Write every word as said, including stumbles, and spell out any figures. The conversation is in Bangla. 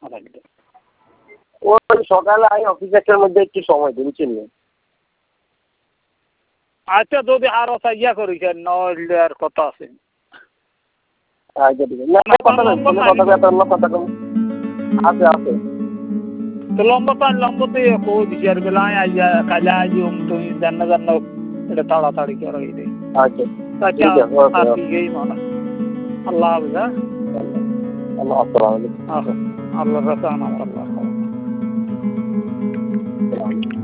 ওই সকালে আই অফিস একটার মধ্যে একটু সময় দিন বুঝছেন না। আচ্ছা যদি আরো ইয়া করেছেন নইলে আর কথা আছে। আচ্ছা ঠিক আছে না কথা না কথা কথা অন্য কথা কম আছে আছে। তো লম্বা তো লম্বা তো কো দিশার বেলায় আইয়া কালা আইও তুমি জান্ন জান্ন এটা তাড়াতাড়ি করে দে। আচ্ছা আচ্ছা আর ঠিকই মানা আল্লাহ হাফেজ। আল্লাহ আসসালামু আলাইকুম। আল্লাহ রাসানা আল্লাহ